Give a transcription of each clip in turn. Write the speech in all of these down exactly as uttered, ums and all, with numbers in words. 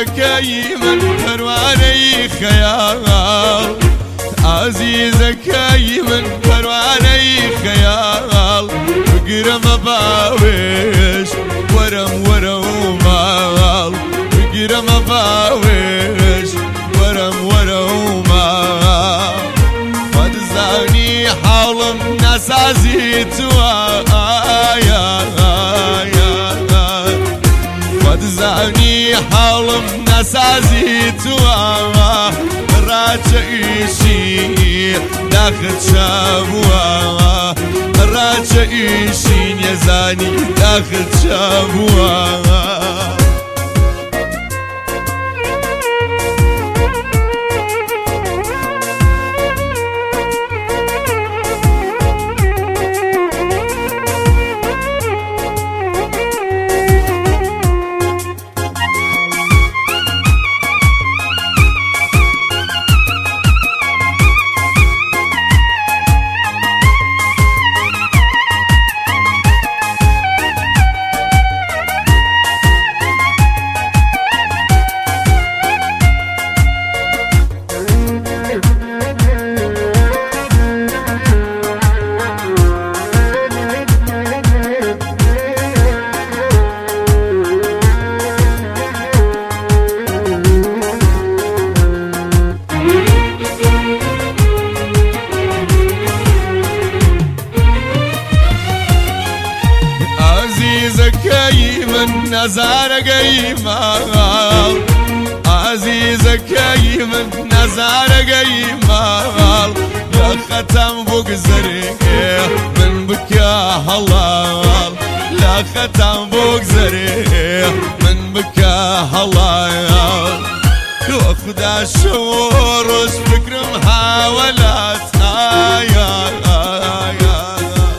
عزيزك من پروانه خیال، عزيزك من پروانه خیال، بگرم باوش ورم ورم مال، بگرم باوش ورم ورم مال، فدزاني حالم نسازي توايا، فدزاني حالم نسازي توايا، راجعيشي داخل شابوا، راجعيشي يزاني داخل شابوا. من نظارة قيمال، عزيزك من نظارة قيمال، يا ختم فوق زريق من بكا هلال، يا ختم فوق زريق من بكا هلال، وخدا شعور وش فكر محاولات آيا آيا،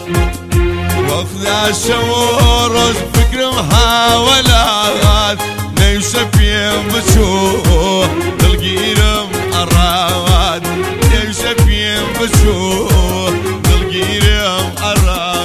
وخدا شعور وش فكر محاولات، نيوشف ينبشوه بالقيرم أراد، نيوشف ينبشوه بالقيرم أراد.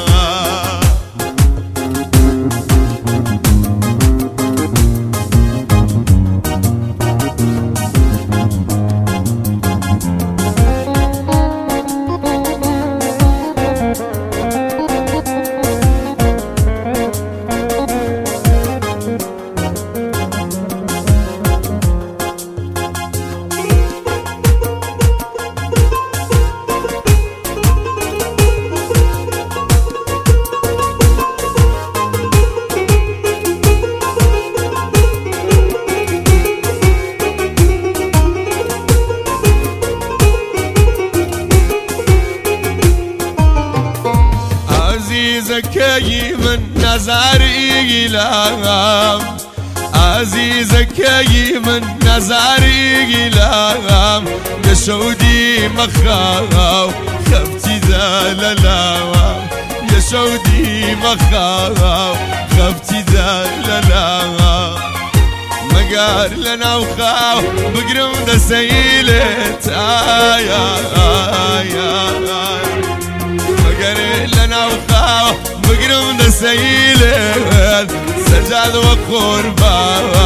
عزيزك من نظاري إلهام، عزيزك من نظاري إلهام، يشودي مخاو خفتي ذا للاوام، يشودي مخاو خفتي ذا للاوام، مقار لنا وخاو بقرم ذا سيلت آيا آيا آيا، لنا وخاو بقرم ذا سيلت سجاد وقربا.